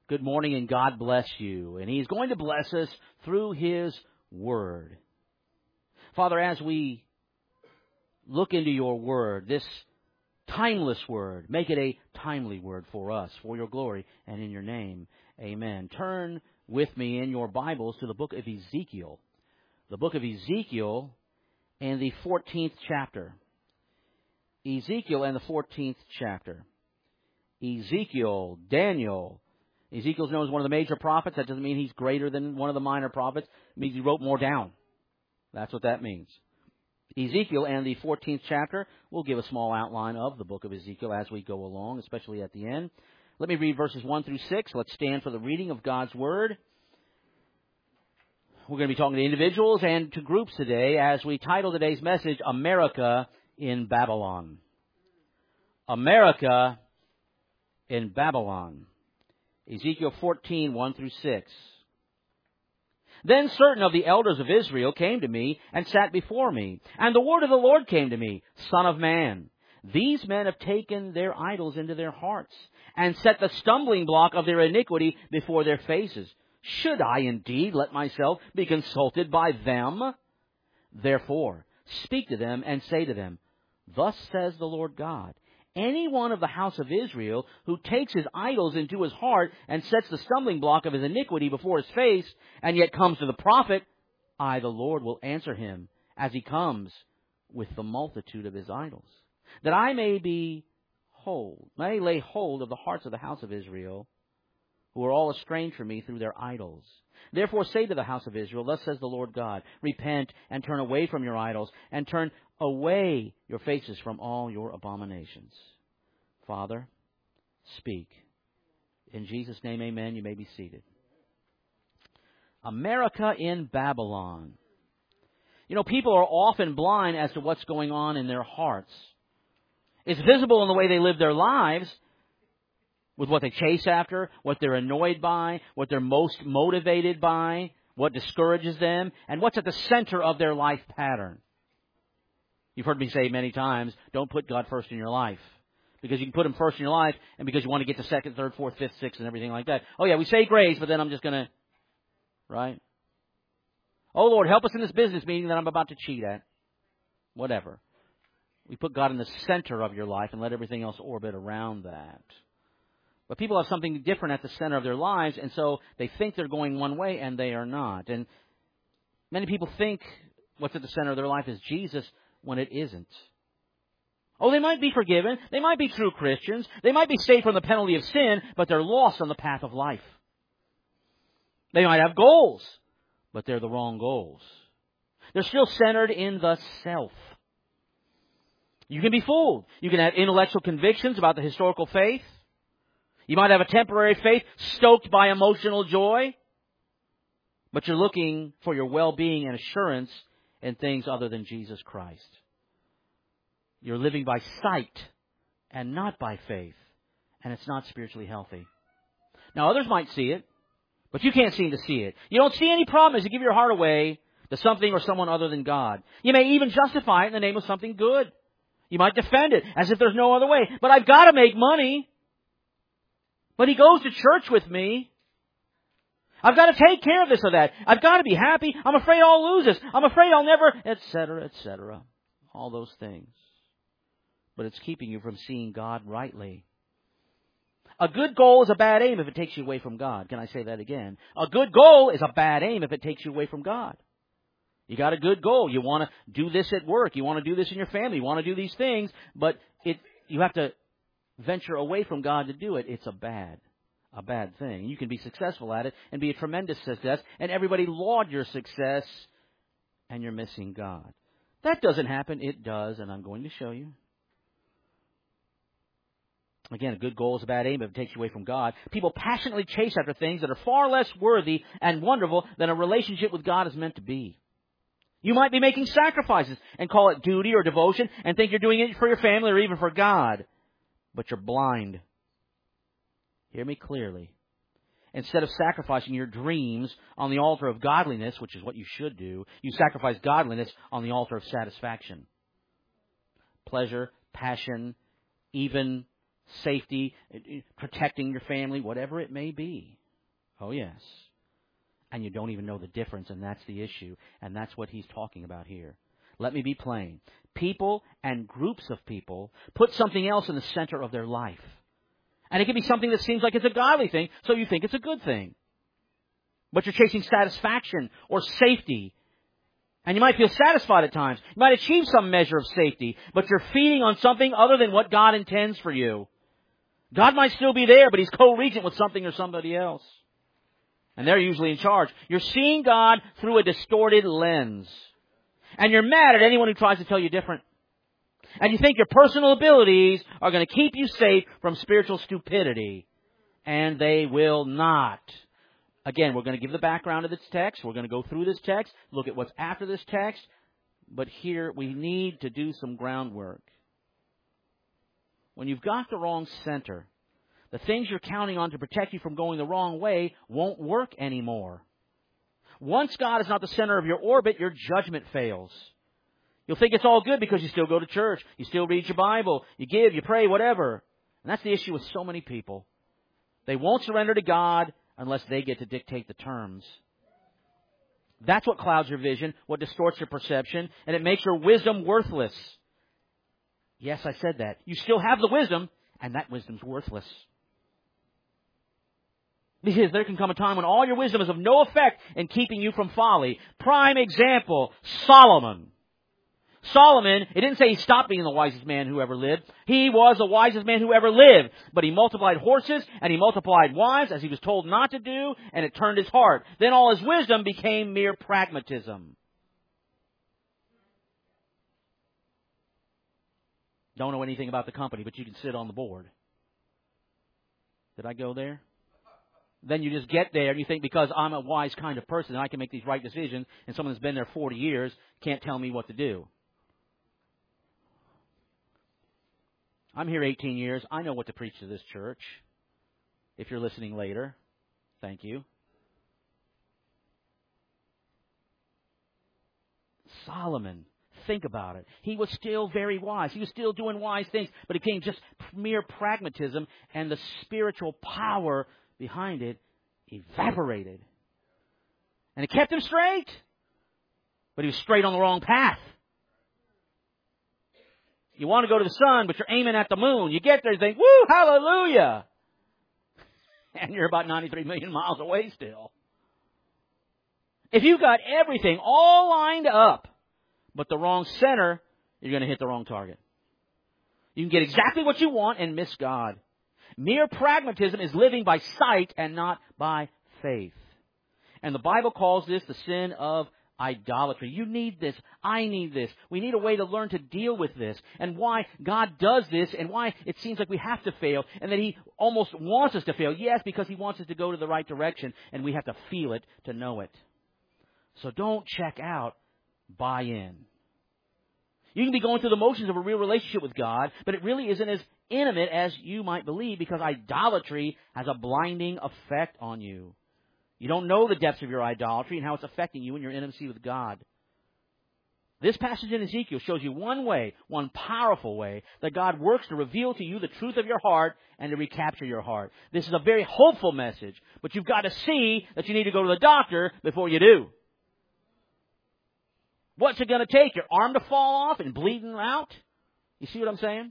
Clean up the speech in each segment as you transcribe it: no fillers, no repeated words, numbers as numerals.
Good morning, and God bless you. And He's going to bless us through His Word. Father, as we look into your Word, this timeless Word, make it a timely Word for us, for your glory and in your name. Amen. Turn with me in your Bibles to the book of Ezekiel. The book of Ezekiel and the 14th chapter. Ezekiel and the 14th chapter. Ezekiel, Daniel. Ezekiel's known as one of the major prophets. That doesn't mean he's greater than one of the minor prophets. It means he wrote more down. That's what that means. Ezekiel and the 14th chapter. We'll give a small outline of the book of Ezekiel as we go along, especially at the end. Let me read verses 1 through 6. Let's stand for the reading of God's Word. We're going to be talking to individuals and to groups today as we title today's message, America in Babylon. America in Babylon. Ezekiel 14, 1 through 6. Then certain of the elders of Israel came to me and sat before me. And the word of the Lord came to me, Son of man, these men have taken their idols into their hearts and set the stumbling block of their iniquity before their faces. Should I indeed let myself be consulted by them? Therefore, speak to them and say to them, Thus says the Lord God, any one of the house of Israel who takes his idols into his heart and sets the stumbling block of his iniquity before his face, and yet comes to the prophet, I, the Lord, will answer him as he comes with the multitude of his idols, that I may lay hold of the hearts of the house of Israel, who are all estranged from me through their idols. Therefore say to the house of Israel, Thus says the Lord God, Repent and turn away from your idols, and turn away your faces from all your abominations. Father, speak. In Jesus' name, amen. You may be seated. America in Babylon. You know, people are often blind as to what's going on in their hearts. It's visible in the way they live their lives, with what they chase after, what they're annoyed by, what they're most motivated by, what discourages them, and what's at the center of their life pattern. You've heard me say many times, don't put God first in your life. Because you can put Him first in your life, and because you want to get to second, third, fourth, fifth, sixth, and everything like that. Oh yeah, we say grace, but then I'm just going to, right? Oh Lord, help us in this business meeting that I'm about to cheat at. Whatever. We put God in the center of your life and let everything else orbit around that. But people have something different at the center of their lives, and so they think they're going one way, and they are not. And many people think what's at the center of their life is Jesus, when it isn't. Oh, they might be forgiven. They might be true Christians. They might be saved from the penalty of sin, but they're lost on the path of life. They might have goals, but they're the wrong goals. They're still centered in the self. You can be fooled. You can have intellectual convictions about the historical faith. You might have a temporary faith stoked by emotional joy, but you're looking for your well-being and assurance in things other than Jesus Christ. You're living by sight and not by faith, and it's not spiritually healthy. Now, others might see it, but you can't seem to see it. You don't see any problem as you give your heart away to something or someone other than God. You may even justify it in the name of something good. You might defend it as if there's no other way. But I've got to make money. But he goes to church with me. I've got to take care of this or that. I've got to be happy. I'm afraid I'll lose this. I'm afraid I'll never, etc., etc. All those things. But it's keeping you from seeing God rightly. A good goal is a bad aim if it takes you away from God. Can I say that again? A good goal is a bad aim if it takes you away from God. You got a good goal. You want to do this at work. You want to do this in your family. You want to do these things. But you have to venture away from God to do it. It's a bad thing. You can be successful at it and be a tremendous success, and everybody laud your success, and you're missing God. That doesn't happen. It does, and I'm going to show you. Again, a good goal is a bad aim if it takes you away from God. People passionately chase after things that are far less worthy and wonderful than a relationship with God is meant to be. You might be making sacrifices and call it duty or devotion and think you're doing it for your family or even for God. But you're blind. Hear me clearly. Instead of sacrificing your dreams on the altar of godliness, which is what you should do, you sacrifice godliness on the altar of satisfaction. Pleasure, passion, even safety, protecting your family, whatever it may be. Oh, yes. And you don't even know the difference, and that's the issue. And that's what he's talking about here. Let me be plain. People and groups of people put something else in the center of their life. And it can be something that seems like it's a godly thing, so you think it's a good thing. But you're chasing satisfaction or safety. And you might feel satisfied at times. You might achieve some measure of safety, but you're feeding on something other than what God intends for you. God might still be there, but He's co-regent with something or somebody else. And they're usually in charge. You're seeing God through a distorted lens. And you're mad at anyone who tries to tell you different. And you think your personal abilities are going to keep you safe from spiritual stupidity. And they will not. Again, we're going to give the background of this text. We're going to go through this text, look at what's after this text. But here we need to do some groundwork. When you've got the wrong center, the things you're counting on to protect you from going the wrong way won't work anymore. Once God is not the center of your orbit, your judgment fails. You'll think it's all good because you still go to church, you still read your Bible, you give, you pray, whatever. And that's the issue with so many people. They won't surrender to God unless they get to dictate the terms. That's what clouds your vision, what distorts your perception, and it makes your wisdom worthless. Yes, I said that. You still have the wisdom, and that wisdom's worthless. Because there can come a time when all your wisdom is of no effect in keeping you from folly. Prime example, Solomon. Solomon, it didn't say he stopped being the wisest man who ever lived. He was the wisest man who ever lived. But he multiplied horses and he multiplied wives as he was told not to do, and it turned his heart. Then all his wisdom became mere pragmatism. Don't know anything about the company, but you can sit on the board. Did I go there? Then you just get there and you think because I'm a wise kind of person and I can make these right decisions, and someone that's been there 40 years can't tell me what to do. I'm here 18 years. I know what to preach to this church. If you're listening later, thank you. Solomon, think about it. He was still very wise. He was still doing wise things, but it became just mere pragmatism, and the spiritual power behind it evaporated. And it kept him straight, but he was straight on the wrong path. You want to go to the sun, but you're aiming at the moon. You get there and think, woo, hallelujah. And you're about 93 million miles away still. If you've got everything all lined up, but the wrong center, you're going to hit the wrong target. You can get exactly what you want and miss God. Mere pragmatism is living by sight and not by faith. And the Bible calls this the sin of idolatry. You need this. I need this. We need a way to learn to deal with this, and why God does this, and why it seems like we have to fail, and that He almost wants us to fail. Yes, because He wants us to go to the right direction, and we have to feel it to know it. So don't check out. Buy in. You can be going through the motions of a real relationship with God, but it really isn't as intimate as you might believe, because idolatry has a blinding effect on you. You don't know the depths of your idolatry and how it's affecting you in your intimacy with God. This passage in Ezekiel shows you one way, one powerful way, that God works to reveal to you the truth of your heart and to recapture your heart. This is a very hopeful message, but you've got to see that you need to go to the doctor before you do. What's it going to take? Your arm to fall off and bleeding out? You see what I'm saying?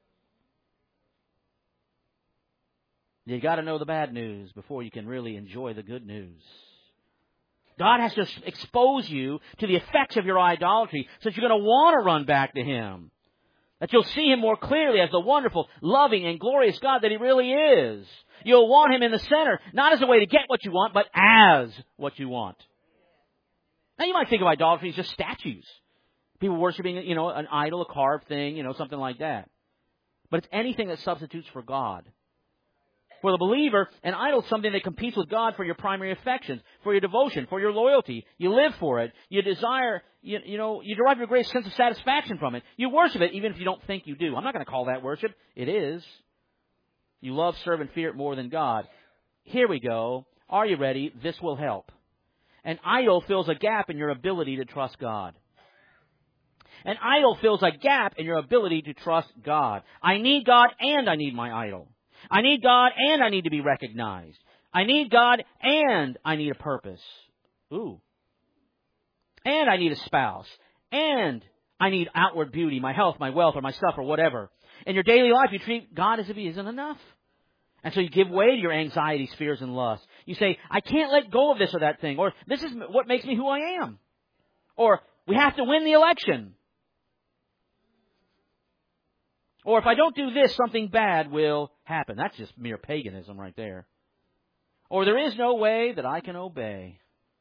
You got to know the bad news before you can really enjoy the good news. God has to expose you to the effects of your idolatry so that you're going to want to run back to Him. That you'll see Him more clearly as the wonderful, loving, and glorious God that He really is. You'll want Him in the center, not as a way to get what you want, but as what you want. Now you might think of idolatry as just statues. People worshiping, an idol, a carved thing, something like that. But it's anything that substitutes for God. For the believer, an idol is something that competes with God for your primary affections, for your devotion, for your loyalty. You live for it. You desire, you derive your greatest sense of satisfaction from it. You worship it even if you don't think you do. I'm not going to call that worship. It is. You love, serve, and fear it more than God. Here we go. Are you ready? This will help. An idol fills a gap in your ability to trust God. An idol fills a gap in your ability to trust God. I need God and I need my idol. I need God and I need to be recognized. I need God and I need a purpose. Ooh. And I need a spouse. And I need outward beauty, my health, my wealth, or my stuff, or whatever. In your daily life, you treat God as if He isn't enough. And so you give way to your anxieties, fears, and lusts. You say, I can't let go of this or that thing. Or, this is what makes me who I am. Or, we have to win the election. Or, if I don't do this, something bad will happen. That's just mere paganism right there. Or, there is no way that I can obey.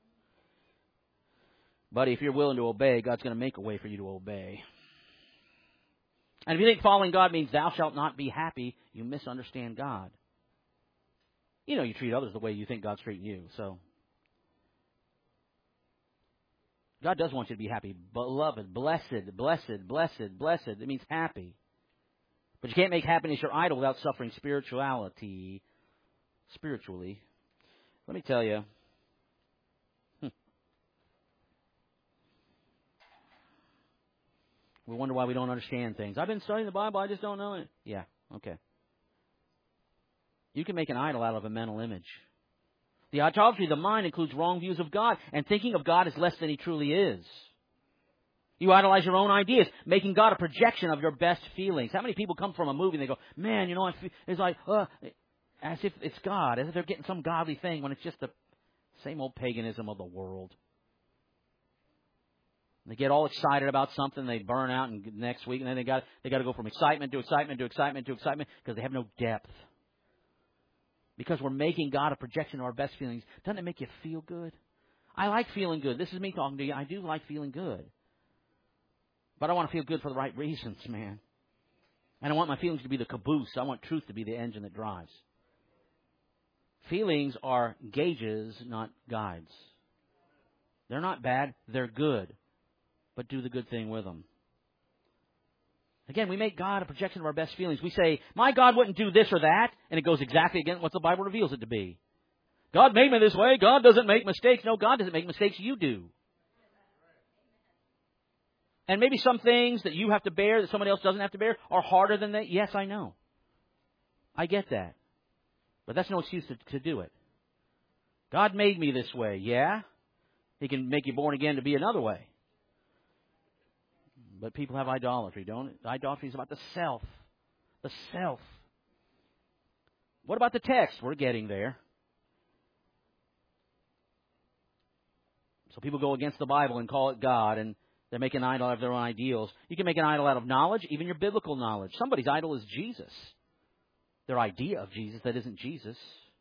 Buddy, if you're willing to obey, God's going to make a way for you to obey. And if you think following God means thou shalt not be happy, you misunderstand God. You know you treat others the way you think God's treating you, so. God does want you to be happy. Beloved, blessed, blessed, blessed, blessed. It means happy. But you can't make happiness your idol without suffering spiritually. Let me tell you. We wonder why we don't understand things. I've been studying the Bible, I just don't know it. Yeah, okay. You can make an idol out of a mental image. The idolatry of the mind includes wrong views of God and thinking of God as less than He truly is. You idolize your own ideas, making God a projection of your best feelings. How many people come from a movie and they go, man, you know, it's like, as if it's God, as if they're getting some godly thing when it's just the same old paganism of the world. They get all excited about something, they burn out and next week, and then they got to go from excitement to excitement to excitement to excitement because they have no depth. Because we're making God a projection of our best feelings. Doesn't it make you feel good? I like feeling good. This is me talking to you. I do like feeling good. But I want to feel good for the right reasons, man. I don't want my feelings to be the caboose. I want truth to be the engine that drives. Feelings are gauges, not guides. They're not bad. They're good. But do the good thing with them. Again, we make God a projection of our best feelings. We say, my God wouldn't do this or that, and it goes exactly against what the Bible reveals it to be. God made me this way. God doesn't make mistakes. No, God doesn't make mistakes. You do. And maybe some things that you have to bear that somebody else doesn't have to bear are harder than that. Yes, I know. I get that. But that's no excuse to do it. God made me this way. Yeah. He can make you born again to be another way. But people have idolatry, don't it? Idolatry is about the self. The self. What about the text? We're getting there. So people go against the Bible and call it God, and they make an idol out of their own ideals. You can make an idol out of knowledge, even your biblical knowledge. Somebody's idol is Jesus. Their idea of Jesus that isn't Jesus.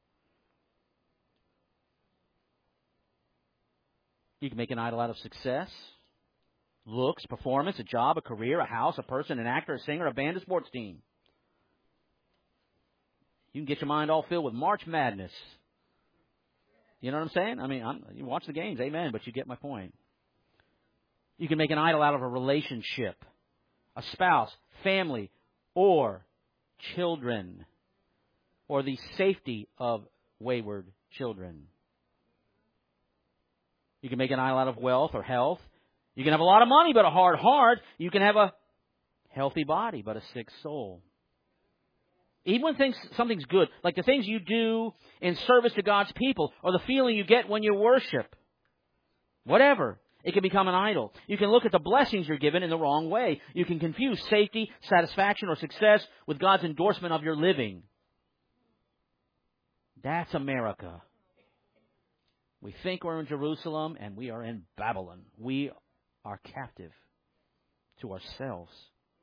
You can make an idol out of success. Looks, performance, a job, a career, a house, a person, an actor, a singer, a band, a sports team. You can get your mind all filled with March Madness. You know what I'm saying? I mean, you watch the games, amen, but you get my point. You can make an idol out of a relationship, a spouse, family, or children, or the safety of wayward children. You can make an idol out of wealth or health. You can have a lot of money, but a hard heart. You can have a healthy body, but a sick soul. Even when something's good, like the things you do in service to God's people, or the feeling you get when you worship, whatever, it can become an idol. You can look at the blessings you're given in the wrong way. You can confuse safety, satisfaction, or success with God's endorsement of your living. That's America. We think we're in Jerusalem, and we are in Babylon. We are captive to ourselves.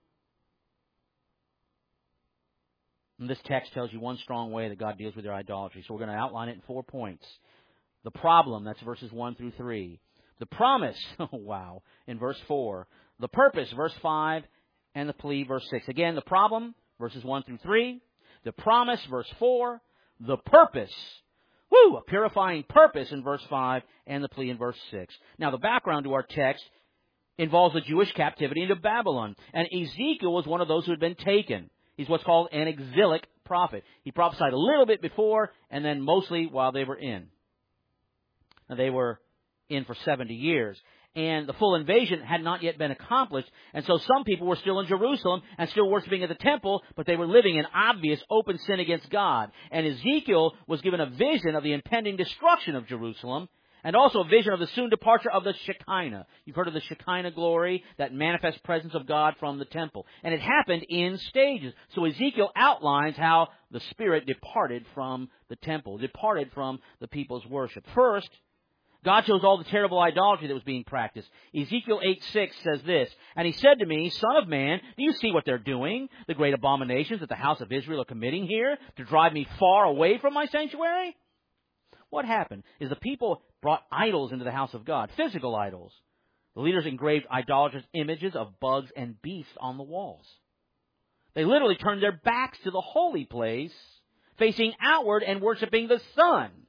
And this text tells you one strong way that God deals with your idolatry. So we're going to outline it in 4 points. The problem, that's verses 1 through 3. The promise, wow, in verse 4. The purpose, verse 5. And the plea, verse 6. Again, the problem, verses 1 through 3. The promise, verse 4. The purpose, a purifying purpose in verse 5. And the plea in verse 6. Now, the background to our text involves the Jewish captivity into Babylon. And Ezekiel was one of those who had been taken. He's what's called an exilic prophet. He prophesied a little bit before and then mostly while they were in. Now, they were in for 70 years. and the full invasion had not yet been accomplished. And so some people were still in Jerusalem and still worshiping at the temple, but they were living in obvious open sin against God. And Ezekiel was given a vision of the impending destruction of Jerusalem, and also a vision of the soon departure of the Shekinah. You've heard of the Shekinah glory, that manifest presence of God from the temple. And it happened in stages. So Ezekiel outlines how the Spirit departed from the temple, departed from the people's worship. First, God shows all the terrible idolatry that was being practiced. Ezekiel 8:6 says this, "And he said to me, Son of man, do you see what they're doing? The great abominations that the house of Israel are committing here to drive me far away from my sanctuary?" What happened is the people brought idols into the house of God, physical idols. The leaders engraved idolatrous images of bugs and beasts on the walls. They literally turned their backs to the holy place, facing outward and worshiping the sun.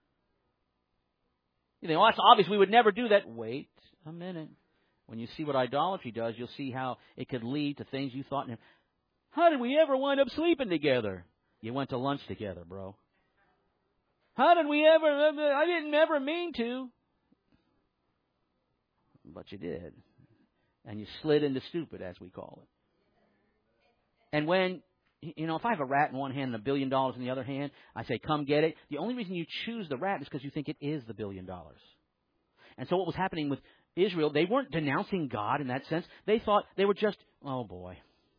You think, well, that's obvious. We would never do that. Wait a minute. When you see what idolatry does, you'll see how it could lead to things you thought, how did we ever wind up sleeping together? You went to lunch together, bro. How did we ever? I didn't ever mean to. But you did. And you slid into stupid, as we call it. And when, if I have a rat in one hand and $1 billion in the other hand, I say, come get it. The only reason you choose the rat is because you think it is the $1 billion. And so what was happening with Israel, they weren't denouncing God in that sense. They thought they were just, oh boy.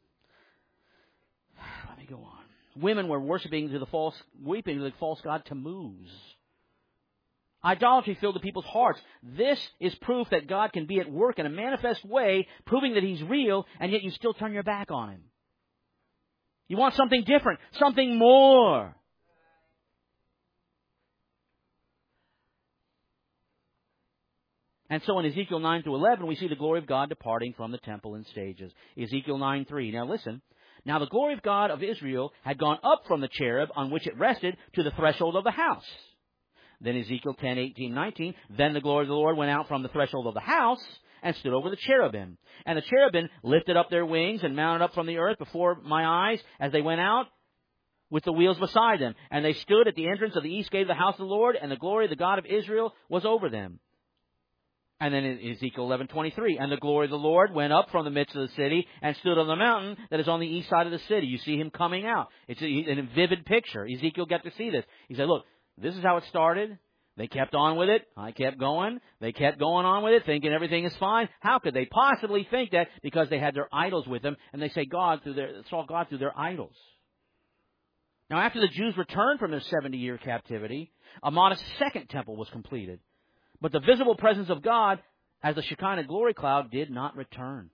Let me go on. Women were weeping to the false god Tammuz. Idolatry filled the people's hearts. This is proof that God can be at work in a manifest way, proving that He's real, and yet you still turn your back on Him. You want something different, something more. And so in Ezekiel 9-11, we see the glory of God departing from the temple in stages. Ezekiel 9:3. Now listen. Now the glory of God of Israel had gone up from the cherub on which it rested to the threshold of the house. Then Ezekiel 10:18-19. Then the glory of the Lord went out from the threshold of the house and stood over the cherubim. And the cherubim lifted up their wings and mounted up from the earth before my eyes as they went out with the wheels beside them. And they stood at the entrance of the east gate of the house of the Lord, and the glory of the God of Israel was over them. And then in Ezekiel 11:23, and the glory of the Lord went up from the midst of the city and stood on the mountain that is on the east side of the city. You see Him coming out. It's a vivid picture. Ezekiel got to see this. He said, look, this is how it started. They kept on with it. I kept going. They kept going on with it, thinking everything is fine. How could they possibly think that? Because they had their idols with them, and they saw God through their idols. Now, after the Jews returned from their 70-year captivity, a modest second temple was completed. But the visible presence of God, as the Shekinah glory cloud, did not return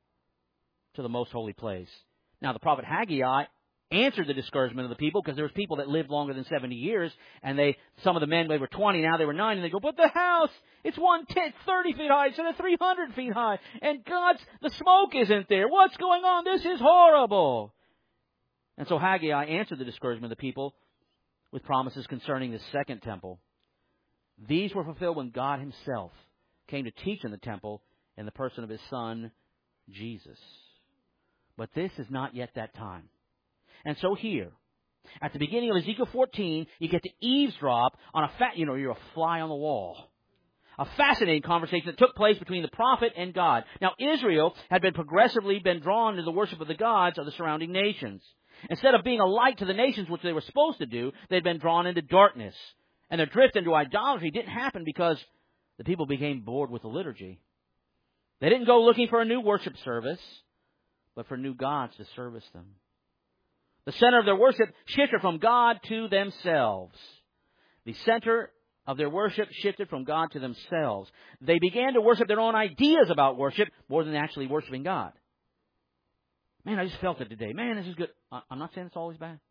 to the most holy place. Now, the prophet Haggai answered the discouragement of the people, because there was people that lived longer than 70 years, and some of the men, they were 20, now they were 9, and they go, but the house, it's 30 feet high instead of 300 feet high, and the smoke isn't there. What's going on? This is horrible. And so Haggai answered the discouragement of the people with promises concerning the second temple. These were fulfilled when God Himself came to teach in the temple in the person of His Son, Jesus. But this is not yet that time. And so here, at the beginning of Ezekiel 14, you get to eavesdrop on you're a fly on the wall. A fascinating conversation that took place between the prophet and God. Now, Israel had progressively been drawn to the worship of the gods of the surrounding nations. Instead of being a light to the nations, which they were supposed to do, they'd been drawn into darkness. And their drift into idolatry didn't happen because the people became bored with the liturgy. They didn't go looking for a new worship service, but for new gods to service them. The center of their worship shifted from God to themselves. The center of their worship shifted from God to themselves. They began to worship their own ideas about worship more than actually worshiping God. Man, I just felt it today. Man, this is good. I'm not saying it's always bad.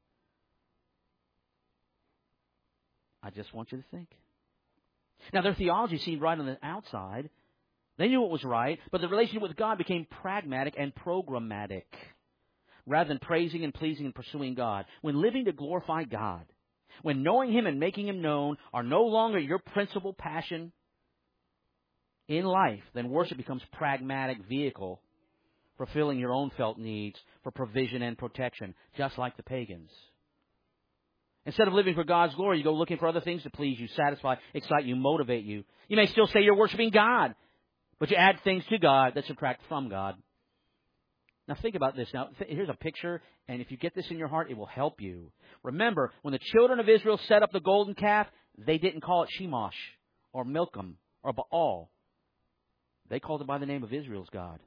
I just want you to think. Now, their theology seemed right on the outside. They knew it was right, but the relationship with God became pragmatic and programmatic rather than praising and pleasing and pursuing God. When living to glorify God, when knowing Him and making Him known are no longer your principal passion in life, then worship becomes a pragmatic vehicle for fulfilling your own felt needs for provision and protection, just like the pagans. Instead of living for God's glory, you go looking for other things to please you, satisfy, excite you, motivate you. You may still say you're worshiping God, But you add things to God that subtract from God. Now think about this. Now here's a picture, and if you get this in your heart, it will help you. Remember, when the children of Israel set up the golden calf, they didn't call it Shemosh or Milcom or Baal. They called it by the name of Israel's God.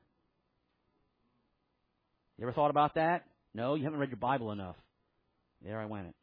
You ever thought about that? No, you haven't read your Bible enough. There I went.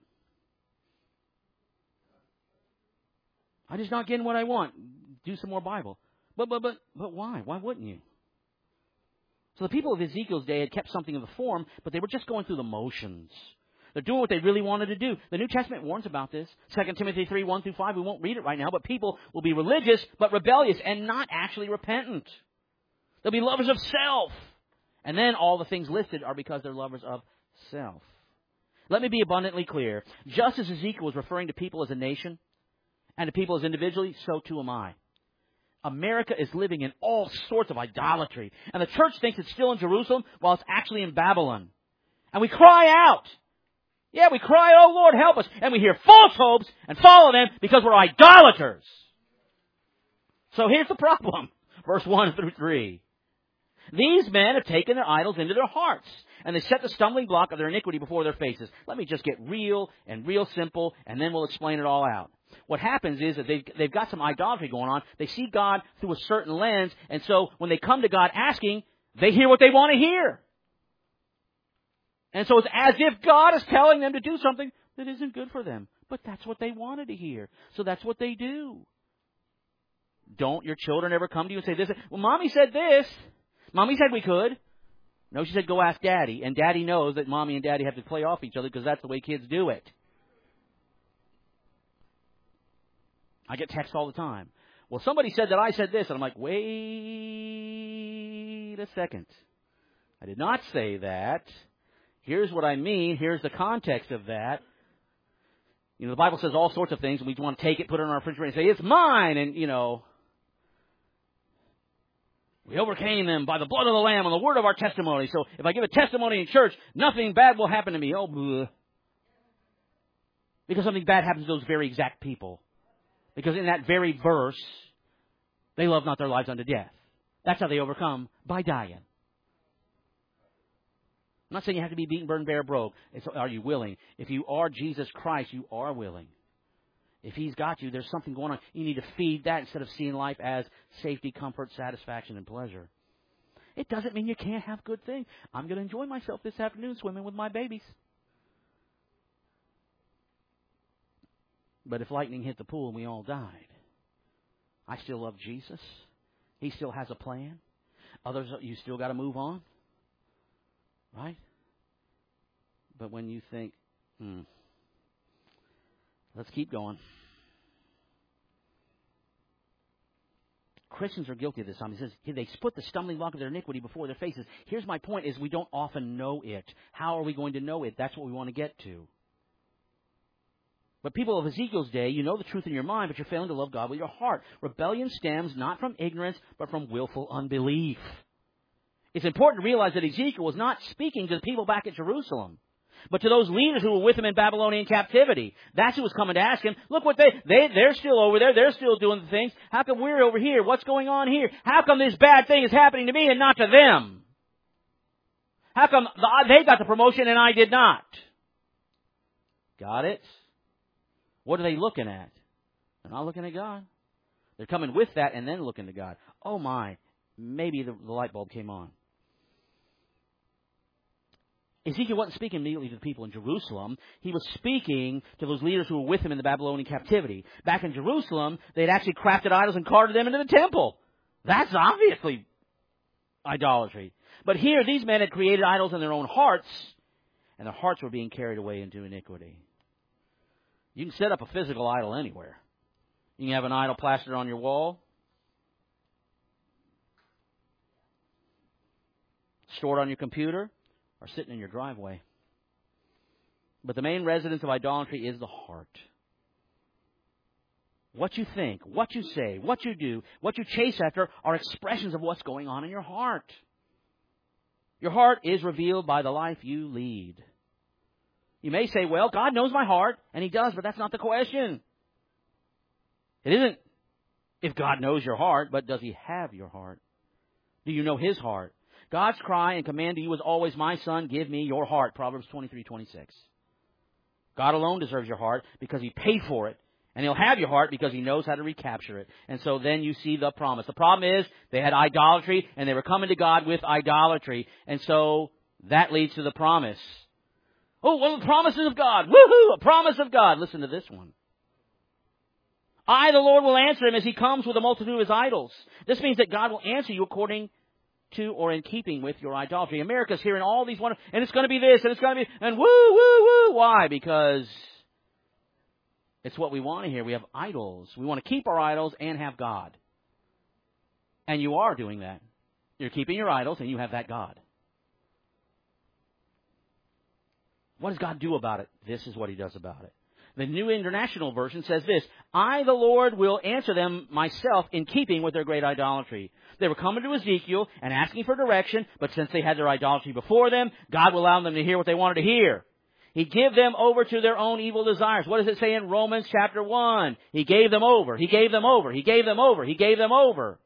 I'm just not getting what I want. Do some more Bible. But why? Why wouldn't you? So the people of Ezekiel's day had kept something of the form, but they were just going through the motions. They're doing what they really wanted to do. The New Testament warns about this. 2 Timothy 3, 1-5. We won't read it right now, but people will be religious but rebellious and not actually repentant. They'll be lovers of self. And then all the things listed are because they're lovers of self. Let me be abundantly clear. Just as Ezekiel was referring to people as a nation and to people as individually, so too am I. America is living in all sorts of idolatry. And the church thinks it's still in Jerusalem while it's actually in Babylon. And we cry out. Yeah, we cry, oh Lord, help us. And we hear false hopes and follow them because we're idolaters. So here's the problem. Verse 1-3. These men have taken their idols into their hearts, and they set the stumbling block of their iniquity before their faces. Let me just get real and real simple, and then we'll explain it all out. What happens is that they've got some idolatry going on. They see God through a certain lens, and so when they come to God asking, they hear what they want to hear. And so it's as if God is telling them to do something that isn't good for them. But that's what they wanted to hear. So that's what they do. Don't your children ever come to you and say this? Well, Mommy said this. Mommy said we could. No, she said go ask Daddy. And Daddy knows that Mommy and Daddy have to play off each other because that's the way kids do it. I get texts all the time. Well, somebody said that I said this. And I'm like, wait a second. I did not say that. Here's what I mean. Here's the context of that. You know, the Bible says all sorts of things, and we want to take it, put it on our refrigerator, and say, it's mine. And, you know, we overcame them by the blood of the Lamb and the word of our testimony. So if I give a testimony in church, nothing bad will happen to me. Oh, bleh. Because something bad happens to those very exact people. Because in that very verse, they love not their lives unto death. That's how they overcome, by dying. I'm not saying you have to be beaten, burned, bare, broke. Are you willing? If you are Jesus Christ, you are willing. If He's got you, there's something going on. You need to feed that instead of seeing life as safety, comfort, satisfaction, and pleasure. It doesn't mean you can't have good things. I'm going to enjoy myself this afternoon swimming with my babies. But if lightning hit the pool and we all died, I still love Jesus. He still has a plan. Others, you still got to move on. Right? But when you think, let's keep going. Christians are guilty of this. He says, they put the stumbling block of their iniquity before their faces. Here's my point, is we don't often know it. How are we going to know it? That's what we want to get to. But people of Ezekiel's day, you know the truth in your mind, but you're failing to love God with your heart. Rebellion stems not from ignorance, but from willful unbelief. It's important to realize that Ezekiel was not speaking to the people back at Jerusalem, but to those leaders who were with him in Babylonian captivity. That's who was coming to ask him, look what they're still over there. They're still doing the things. How come we're over here? What's going on here? How come this bad thing is happening to me and not to them? How come they got the promotion and I did not? Got it? What are they looking at? They're not looking at God. They're coming with that and then looking to God. Oh my, maybe the light bulb came on. Ezekiel wasn't speaking immediately to the people in Jerusalem. He was speaking to those leaders who were with him in the Babylonian captivity. Back in Jerusalem, they'd actually crafted idols and carted them into the temple. That's obviously idolatry. But here, these men had created idols in their own hearts, and their hearts were being carried away into iniquity. You can set up a physical idol anywhere. You can have an idol plastered on your wall, stored on your computer, or sitting in your driveway. But the main residence of idolatry is the heart. What you think, what you say, what you do, what you chase after are expressions of what's going on in your heart. Your heart is revealed by the life you lead. You may say, well, God knows my heart, and He does, but that's not the question. It isn't. If God knows your heart, but does He have your heart? Do you know His heart? God's cry and command to you is always, my son, give me your heart. Proverbs 23:26. God alone deserves your heart because He paid for it. And He'll have your heart because He knows how to recapture it. And so then you see the promise. The problem is they had idolatry and they were coming to God with idolatry. And so that leads to the promise. Oh, one of the promises of God. Woohoo! A promise of God. Listen to this one. I, the Lord, will answer him as he comes with a multitude of his idols. This means that God will answer you according to or in keeping with your idolatry. America's hearing all these wonderful, and it's going to be this, and it's going to be, and woo, woo, woo. Why? Because it's what we want to hear. We have idols. We want to keep our idols and have God. And you are doing that. You're keeping your idols and you have that God. What does God do about it? This is what He does about it. The New International Version says this, I, the Lord, will answer them myself in keeping with their great idolatry. They were coming to Ezekiel and asking for direction, but since they had their idolatry before them, God will allow them to hear what they wanted to hear. He gave them over to their own evil desires. What does it say in Romans chapter 1? He gave them over. He gave them over. He gave them over. He gave them over.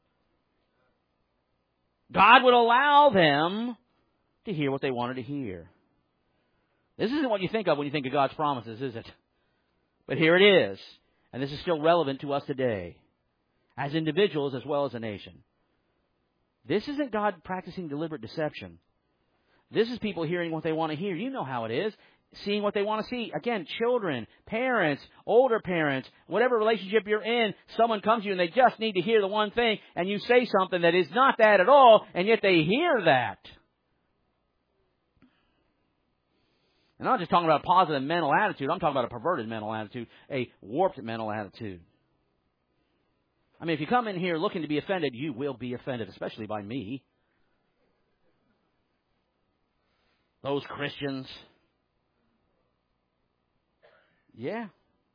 God would allow them to hear what they wanted to hear. This isn't what you think of when you think of God's promises, is it? But here it is. And this is still relevant to us today, as individuals as well as a nation. This isn't God practicing deliberate deception. This is people hearing what they want to hear. You know how it is. Seeing what they want to see. Again, children, parents, older parents, whatever relationship you're in, someone comes to you and they just need to hear the one thing, and you say something that is not that at all, and yet they hear that. And I'm not just talking about a positive mental attitude. I'm talking about a perverted mental attitude, a warped mental attitude. I mean, if you come in here looking to be offended, you will be offended, especially by me. Those Christians. Yeah.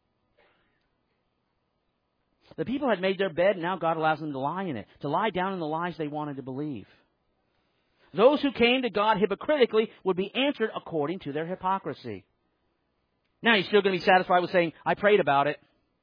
The people had made their bed, and now God allows them to lie in it, to lie down in the lies they wanted to believe. Those who came to God hypocritically would be answered according to their hypocrisy. Now, you're still going to be satisfied with saying, I prayed about it.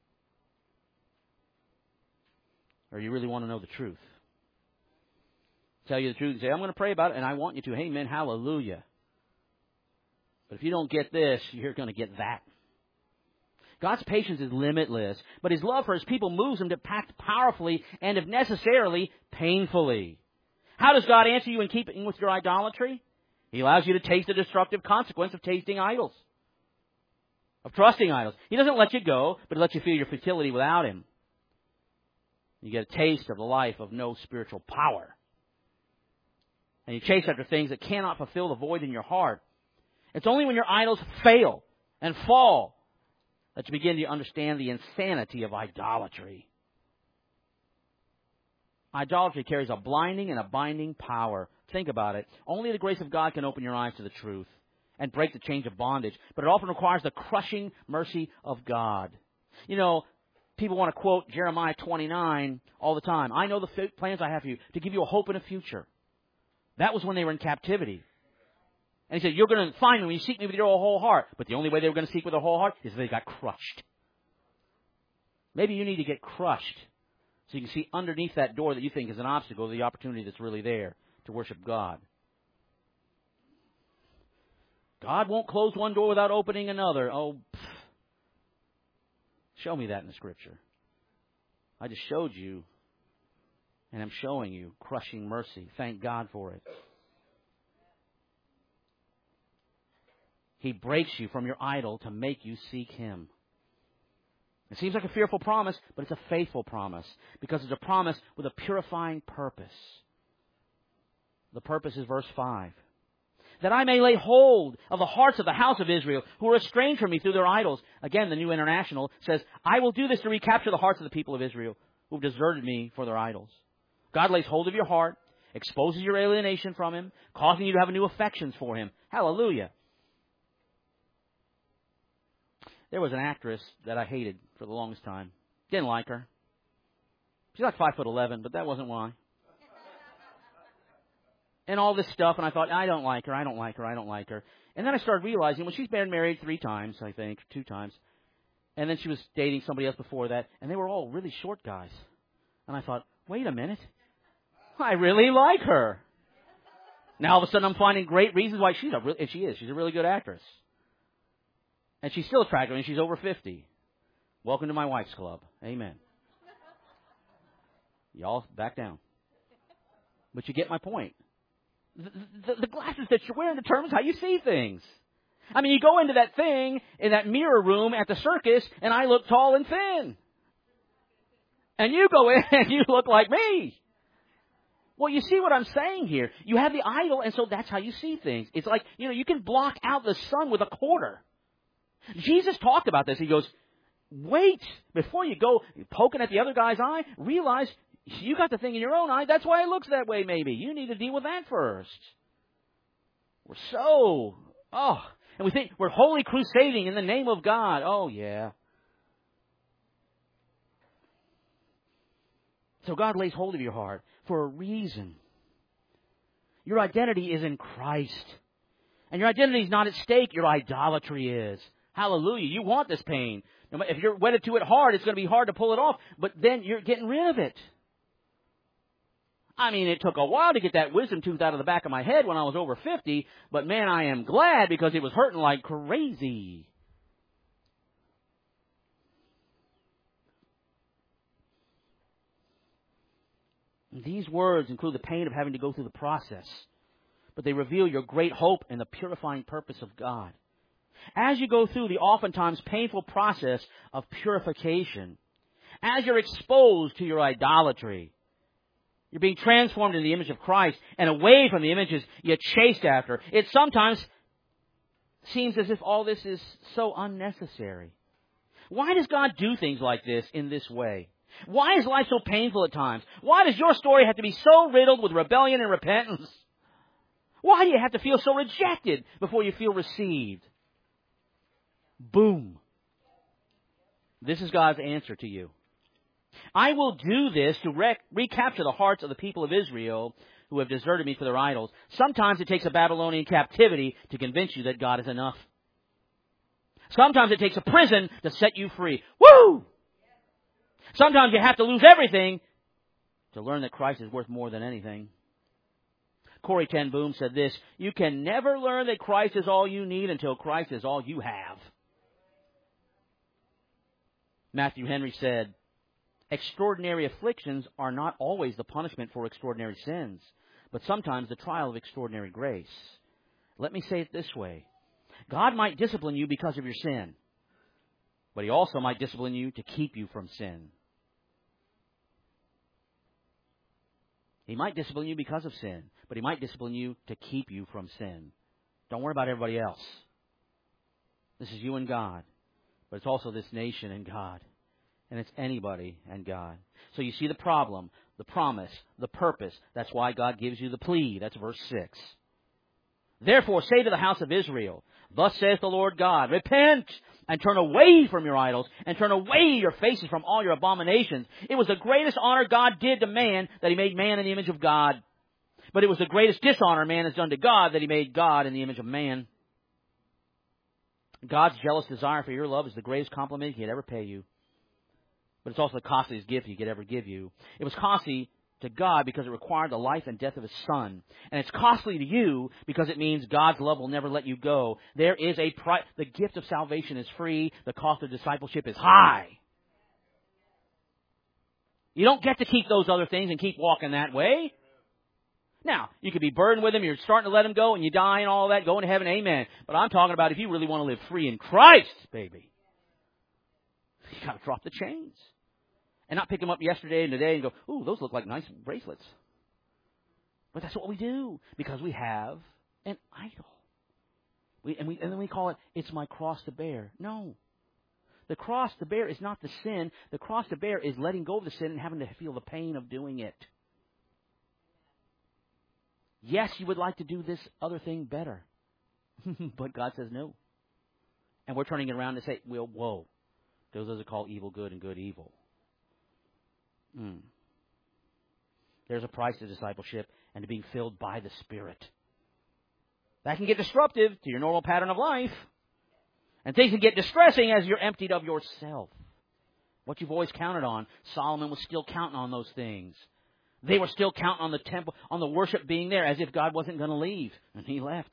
Or you really want to know the truth? Tell you the truth and say, I'm going to pray about it, and I want you to. Amen, hallelujah. But if you don't get this, you're going to get that. God's patience is limitless, but His love for His people moves Him to act powerfully and, if necessarily, painfully. How does God answer you in keeping with your idolatry? He allows you to taste the destructive consequence of tasting idols, of trusting idols. He doesn't let you go, but He lets you feel your futility without Him. You get a taste of the life of no spiritual power. And you chase after things that cannot fulfill the void in your heart. It's only when your idols fail and fall that you begin to understand the insanity of idolatry. Idolatry carries a blinding and a binding power. Think about it. Only the grace of God can open your eyes to the truth and break the chains of bondage. But it often requires the crushing mercy of God. You know, people want to quote Jeremiah 29 all the time. I know the plans I have for you, to give you a hope and a future. That was when they were in captivity. And He said, you're going to find me when you seek me with your whole heart. But the only way they were going to seek with their whole heart is if they got crushed. Maybe you need to get crushed so you can see underneath that door that you think is an obstacle, the opportunity that's really there to worship God. God won't close one door without opening another. Oh, show me that in the Scripture. I just showed you, and I'm showing you crushing mercy. Thank God for it. He breaks you from your idol to make you seek Him. It seems like a fearful promise, but it's a faithful promise because it's a promise with a purifying purpose. The purpose is verse 5. That I may lay hold of the hearts of the house of Israel who are estranged from me through their idols. Again, the New International says, I will do this to recapture the hearts of the people of Israel who have deserted me for their idols. God lays hold of your heart, exposes your alienation from Him, causing you to have new affections for Him. Hallelujah. There was an actress that I hated for the longest time. Didn't like her. She's like 5'11", but that wasn't why. And all this stuff, and I thought, I don't like her, I don't like her, I don't like her. And then I started realizing, well, she's been married 3 times, I think, 2 times. And then she was dating somebody else before that, and they were all really short guys. And I thought, wait a minute. I really like her. Now all of a sudden I'm finding great reasons why she's a really good actress. And she's still attractive, and she's over 50. Welcome to my wife's club. Amen. Y'all back down. But you get my point. The glasses that you're wearing determines how you see things. I mean, you go into that thing in that mirror room at the circus, and I look tall and thin. And you go in and you look like me. Well, you see what I'm saying here. You have the idol, and so that's how you see things. It's like, you can block out the sun with a quarter. Jesus talked about this. He goes, wait, before you go poking at the other guy's eye, realize you got the thing in your own eye. That's why it looks that way, maybe. You need to deal with that first. And we think we're holy crusading in the name of God. Oh, yeah. So God lays hold of your heart for a reason. Your identity is in Christ. And your identity is not at stake. Your idolatry is. Hallelujah. You want this pain. If you're wedded to it hard, it's going to be hard to pull it off. But then you're getting rid of it. I mean, it took a while to get that wisdom tooth out of the back of my head when I was over 50. But man, I am glad because it was hurting like crazy. These words include the pain of having to go through the process. But they reveal your great hope and the purifying purpose of God. As you go through the oftentimes painful process of purification, as you're exposed to your idolatry, you're being transformed into the image of Christ and away from the images you chased after. It sometimes seems as if all this is so unnecessary. Why does God do things like this in this way? Why is life so painful at times? Why does your story have to be so riddled with rebellion and repentance? Why do you have to feel so rejected before you feel received? Boom. This is God's answer to you. I will do this to recapture the hearts of the people of Israel who have deserted me for their idols. Sometimes it takes a Babylonian captivity to convince you that God is enough. Sometimes it takes a prison to set you free. Woo! Sometimes you have to lose everything to learn that Christ is worth more than anything. Corrie ten Boom said this, you can never learn that Christ is all you need until Christ is all you have. Matthew Henry said, extraordinary afflictions are not always the punishment for extraordinary sins, but sometimes the trial of extraordinary grace. Let me say it this way. God might discipline you because of your sin, but He also might discipline you to keep you from sin. He might discipline you because of sin, but He might discipline you to keep you from sin. Don't worry about everybody else. This is you and God, but it's also this nation and God. And it's anybody and God. So you see the problem, the promise, the purpose. That's why God gives you the plea. That's verse 6. Therefore say to the house of Israel, thus saith the Lord God, repent and turn away from your idols and turn away your faces from all your abominations. It was the greatest honor God did to man that He made man in the image of God. But it was the greatest dishonor man has done to God that He made God in the image of man. God's jealous desire for your love is the greatest compliment He could ever pay you. But it's also the costliest gift He could ever give you. It was costly to God because it required the life and death of His Son. And it's costly to you because it means God's love will never let you go. There is a price. The gift of salvation is free. The cost of discipleship is high. You don't get to keep those other things and keep walking that way. Now, you could be burdened with them. You're starting to let them go and you die and all that. Going to heaven, amen. But I'm talking about if you really want to live free in Christ, baby. You got to drop the chains. And not pick them up yesterday and today and go, ooh, those look like nice bracelets. But that's what we do because we have an idol. And then we call it, it's my cross to bear. No. The cross to bear is not the sin. The cross to bear is letting go of the sin and having to feel the pain of doing it. Yes, you would like to do this other thing better. But God says no. And we're turning it around to say, well, whoa. Those are called evil good and good evil. There's a price to discipleship and to being filled by the Spirit. That can get disruptive to your normal pattern of life. And things can get distressing as you're emptied of yourself. What you've always counted on. Solomon was still counting on those things. They were still counting on the temple, on the worship being there, as if God wasn't going to leave. And He left.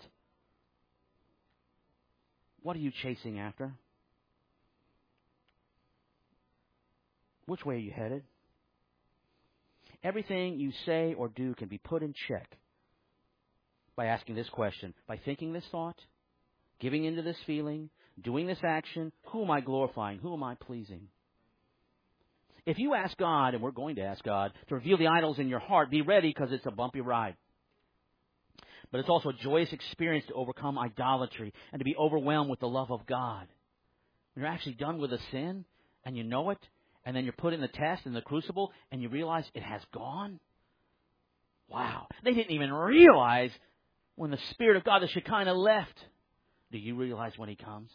What are you chasing after? Which way are you headed? Everything you say or do can be put in check by asking this question. By thinking this thought, giving into this feeling, doing this action, who am I glorifying? Who am I pleasing? If you ask God, and we're going to ask God, to reveal the idols in your heart, be ready because it's a bumpy ride. But it's also a joyous experience to overcome idolatry and to be overwhelmed with the love of God. When you're actually done with a sin, and you know it, and then you're put in the test, in the crucible, and you realize it has gone. Wow. They didn't even realize when the Spirit of God, the Shekinah, left. Do you realize when He comes?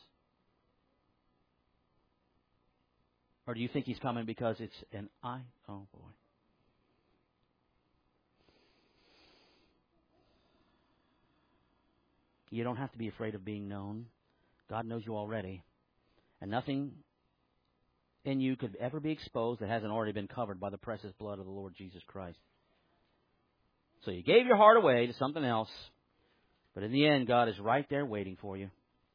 Or do you think He's coming because it's an I? Oh, boy. You don't have to be afraid of being known. God knows you already. And nothing in you could ever be exposed that hasn't already been covered by the precious blood of the Lord Jesus Christ. So you gave your heart away to something else, but in the end, God is right there waiting for you.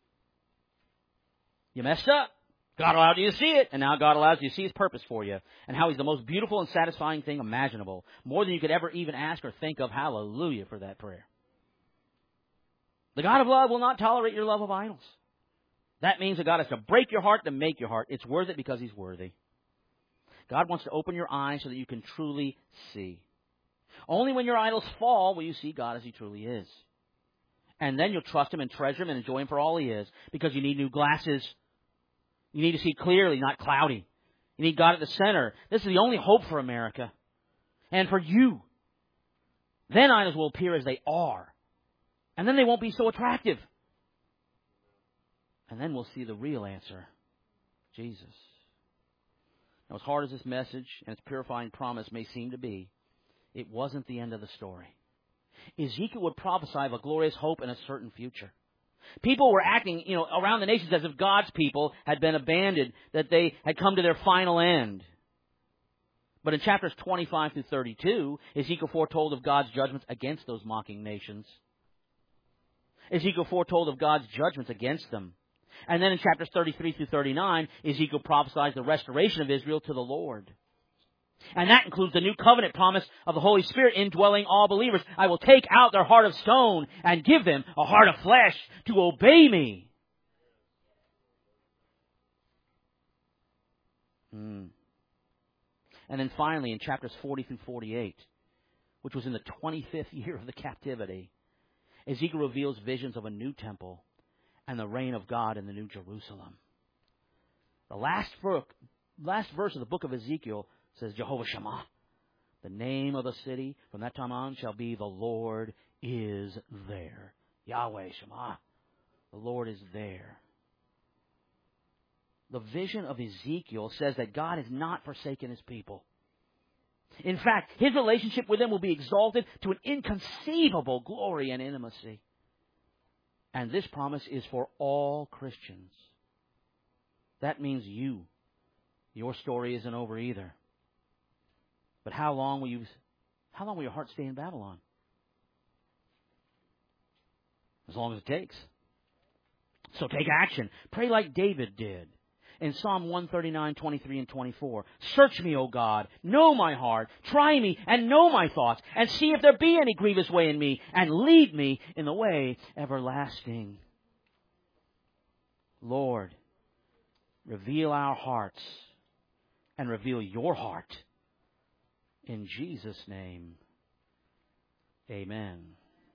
You messed up. God allowed you to see it, and now God allows you to see His purpose for you, and how He's the most beautiful and satisfying thing imaginable, more than you could ever even ask or think of. Hallelujah for that prayer. The God of love will not tolerate your love of idols. That means that God has to break your heart to make your heart. It's worth it because He's worthy. God wants to open your eyes so that you can truly see. Only when your idols fall will you see God as He truly is. And then you'll trust Him and treasure Him and enjoy Him for all He is, because you need new glasses. You need to see clearly, not cloudy. You need God at the center. This is the only hope for America and for you. Then idols will appear as they are. And then they won't be so attractive. And then we'll see the real answer, Jesus. Now, as hard as this message and its purifying promise may seem to be, it wasn't the end of the story. Ezekiel would prophesy of a glorious hope and a certain future. People were acting, around the nations as if God's people had been abandoned, that they had come to their final end. But in chapters 25 through 32, Ezekiel foretold of God's judgments against those mocking nations. Ezekiel foretold of God's judgments against them. And then in chapters 33 through 39, Ezekiel prophesies the restoration of Israel to the Lord. And that includes the new covenant promise of the Holy Spirit indwelling all believers. I will take out their heart of stone and give them a heart of flesh to obey me. And then finally in chapters 40 through 48, which was in the 25th year of the captivity, Ezekiel reveals visions of a new temple and the reign of God in the New Jerusalem. The last verse of the book of Ezekiel says, Jehovah Shammah, the name of the city from that time on shall be the Lord is there. Yahweh Shammah, the Lord is there. The vision of Ezekiel says that God has not forsaken His people. In fact, His relationship with them will be exalted to an inconceivable glory and intimacy. And this promise is for all Christians. That means you. Your story isn't over either. But how long will your heart stay in Babylon? As long as it takes. So take action. Pray like David did. In Psalm 139, 23 and 24. Search me, O God, know my heart, try me and know my thoughts, and see if there be any grievous way in me, and lead me in the way everlasting. Lord, reveal our hearts and reveal your heart. In Jesus' name, amen.